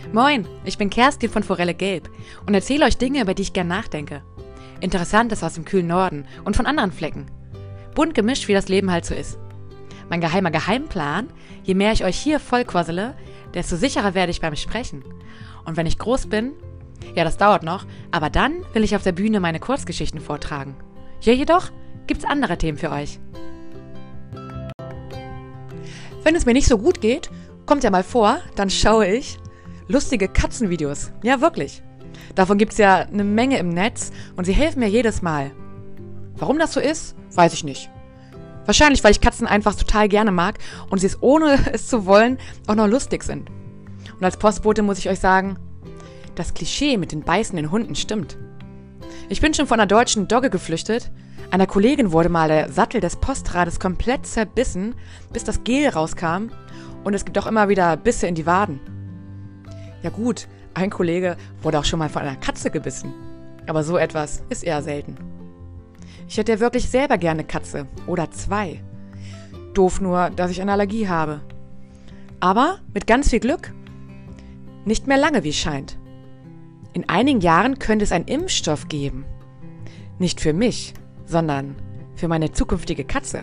Moin, ich bin Kerstin von Forelle Gelb und erzähle euch Dinge, über die ich gern nachdenke. Interessantes aus dem kühlen Norden und von anderen Flecken. Bunt gemischt, wie das Leben halt so ist. Mein geheimer Geheimplan: je mehr ich euch hier vollquassele, desto sicherer werde ich beim Sprechen. Und wenn ich groß bin, ja, das dauert noch, aber dann will ich auf der Bühne meine Kurzgeschichten vortragen. Hier jedoch gibt's andere Themen für euch. Wenn es mir nicht so gut geht, kommt ja mal vor, dann schaue ich lustige Katzenvideos. Ja, wirklich. Davon gibt's ja eine Menge im Netz und sie helfen mir jedes Mal. Warum das so ist, weiß ich nicht. Wahrscheinlich, weil ich Katzen einfach total gerne mag und sie es, ohne es zu wollen, auch noch lustig sind. Und als Postbote muss ich euch sagen, das Klischee mit den beißenden Hunden stimmt. Ich bin schon von einer deutschen Dogge geflüchtet. Einer Kollegin wurde mal der Sattel des Postrades komplett zerbissen, bis das Gel rauskam. Und es gibt auch immer wieder Bisse in die Waden. Ja gut, ein Kollege wurde auch schon mal von einer Katze gebissen. Aber so etwas ist eher selten. Ich hätte ja wirklich selber gerne Katze oder 2. Doof nur, dass ich eine Allergie habe. Aber mit ganz viel Glück nicht mehr lange, wie es scheint. In einigen Jahren könnte es einen Impfstoff geben. Nicht für mich, sondern für meine zukünftige Katze.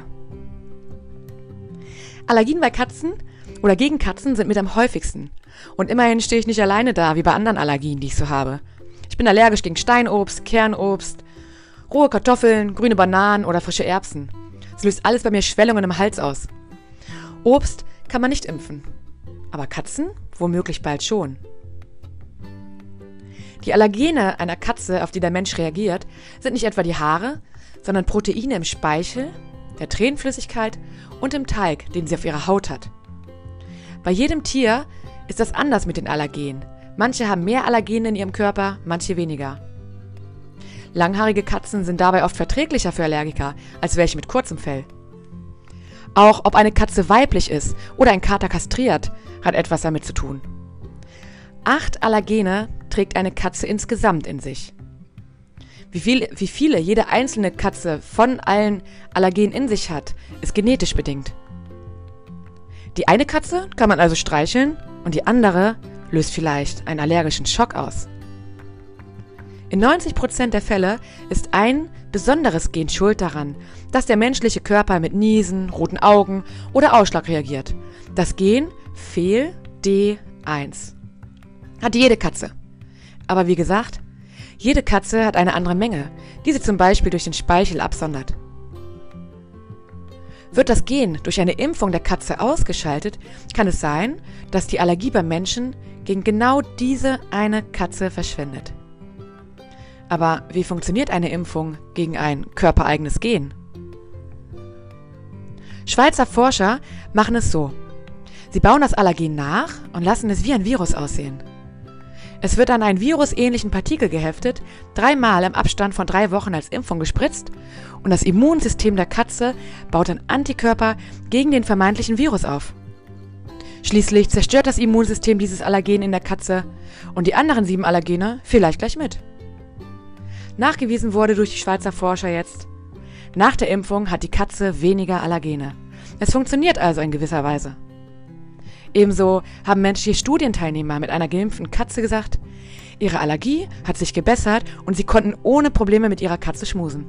Allergien bei Katzen oder gegen Katzen sind mit am häufigsten. Und immerhin stehe ich nicht alleine da, wie bei anderen Allergien, die ich so habe. Ich bin allergisch gegen Steinobst, Kernobst, rohe Kartoffeln, grüne Bananen oder frische Erbsen. Es löst alles bei mir Schwellungen im Hals aus. Obst kann man nicht impfen. Aber Katzen womöglich bald schon. Die Allergene einer Katze, auf die der Mensch reagiert, sind nicht etwa die Haare, sondern Proteine im Speichel, der Tränenflüssigkeit und im Talg, den sie auf ihrer Haut hat. Bei jedem Tier ist das anders mit den Allergenen. Manche haben mehr Allergene in ihrem Körper, manche weniger. Langhaarige Katzen sind dabei oft verträglicher für Allergiker als welche mit kurzem Fell. Auch ob eine Katze weiblich ist oder ein Kater kastriert, hat etwas damit zu tun. 8 Allergene trägt eine Katze insgesamt in sich. Wie viele jede einzelne Katze von allen Allergenen in sich hat, ist genetisch bedingt. Die eine Katze kann man also streicheln und die andere löst vielleicht einen allergischen Schock aus. In 90% der Fälle ist ein besonderes Gen schuld daran, dass der menschliche Körper mit Niesen, roten Augen oder Ausschlag reagiert. Das Gen Fehl-D1 hat jede Katze. Aber wie gesagt, jede Katze hat eine andere Menge, die sie zum Beispiel durch den Speichel absondert. Wird das Gen durch eine Impfung der Katze ausgeschaltet, kann es sein, dass die Allergie beim Menschen gegen genau diese eine Katze verschwindet. Aber wie funktioniert eine Impfung gegen ein körpereigenes Gen? Schweizer Forscher machen es so. Sie bauen das Allergen nach und lassen es wie ein Virus aussehen. Es wird an einen virusähnlichen Partikel geheftet, 3-mal im Abstand von 3 Wochen als Impfung gespritzt und das Immunsystem der Katze baut dann Antikörper gegen den vermeintlichen Virus auf. Schließlich zerstört das Immunsystem dieses Allergen in der Katze und die anderen 7 Allergene vielleicht gleich mit. Nachgewiesen wurde durch die Schweizer Forscher jetzt: nach der Impfung hat die Katze weniger Allergene. Es funktioniert also in gewisser Weise. Ebenso haben menschliche Studienteilnehmer mit einer geimpften Katze gesagt, ihre Allergie hat sich gebessert und sie konnten ohne Probleme mit ihrer Katze schmusen.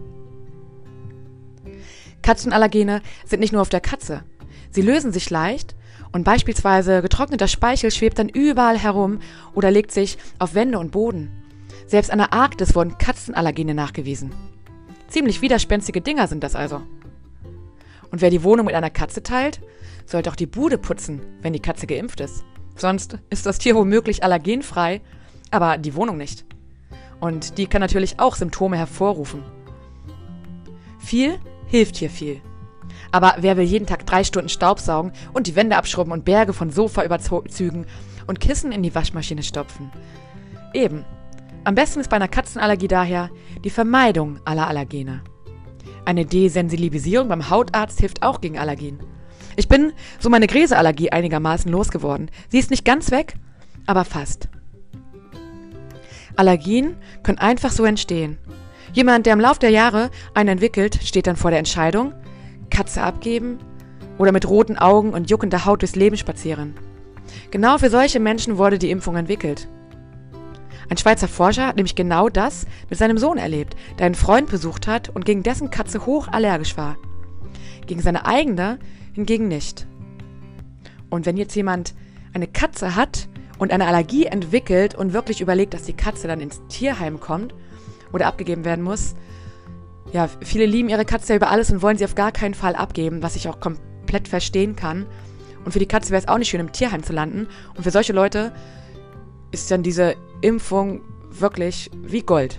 Katzenallergene sind nicht nur auf der Katze. Sie lösen sich leicht und beispielsweise getrockneter Speichel schwebt dann überall herum oder legt sich auf Wände und Boden. Selbst an der Arktis wurden Katzenallergene nachgewiesen. Ziemlich widerspenstige Dinger sind das also. Und wer die Wohnung mit einer Katze teilt, sollte auch die Bude putzen, wenn die Katze geimpft ist. Sonst ist das Tier womöglich allergenfrei, aber die Wohnung nicht. Und die kann natürlich auch Symptome hervorrufen. Viel hilft hier viel. Aber wer will jeden Tag 3 Stunden Staubsaugen und die Wände abschrubben und Berge von Sofaüberzügen und Kissen in die Waschmaschine stopfen? Eben. Am besten ist bei einer Katzenallergie daher die Vermeidung aller Allergene. Eine Desensibilisierung beim Hautarzt hilft auch gegen Allergien. Ich bin so meine Gräseallergie einigermaßen losgeworden. Sie ist nicht ganz weg, aber fast. Allergien können einfach so entstehen. Jemand, der im Lauf der Jahre einen entwickelt, steht dann vor der Entscheidung: Katze abgeben oder mit roten Augen und juckender Haut durchs Leben spazieren. Genau für solche Menschen wurde die Impfung entwickelt. Ein Schweizer Forscher hat nämlich genau das mit seinem Sohn erlebt, der einen Freund besucht hat und gegen dessen Katze hochallergisch war. Gegen seine eigene hingegen nicht. Und wenn jetzt jemand eine Katze hat und eine Allergie entwickelt und wirklich überlegt, dass die Katze dann ins Tierheim kommt oder abgegeben werden muss, ja, viele lieben ihre Katze ja über alles und wollen sie auf gar keinen Fall abgeben, was ich auch komplett verstehen kann. Und für die Katze wäre es auch nicht schön, im Tierheim zu landen. Und für solche Leute ist dann diese Impfung wirklich wie Gold.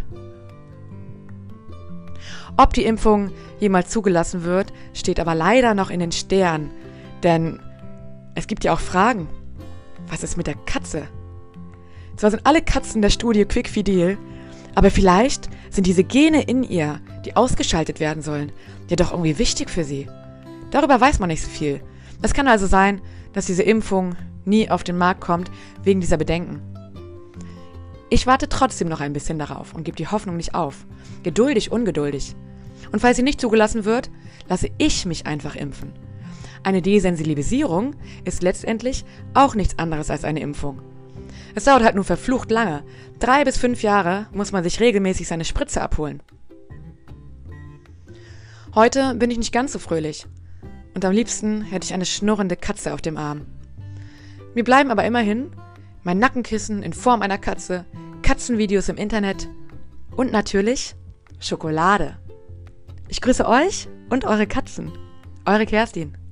Ob die Impfung jemals zugelassen wird, steht aber leider noch in den Sternen. Denn es gibt ja auch Fragen. Was ist mit der Katze? Zwar sind alle Katzen der Studie quickfidel, aber vielleicht sind diese Gene in ihr, die ausgeschaltet werden sollen, ja doch irgendwie wichtig für sie. Darüber weiß man nicht so viel. Es kann also sein, dass diese Impfung nie auf den Markt kommt, wegen dieser Bedenken. Ich warte trotzdem noch ein bisschen darauf und gebe die Hoffnung nicht auf. Geduldig, ungeduldig. Und falls sie nicht zugelassen wird, lasse ich mich einfach impfen. Eine Desensibilisierung ist letztendlich auch nichts anderes als eine Impfung. Es dauert halt nur verflucht lange. 3 bis 5 Jahre muss man sich regelmäßig seine Spritze abholen. Heute bin ich nicht ganz so fröhlich. Und am liebsten hätte ich eine schnurrende Katze auf dem Arm. Mir bleiben aber immerhin mein Nackenkissen in Form einer Katze, Katzenvideos im Internet und natürlich Schokolade. Ich grüße euch und eure Katzen. Eure Kerstin.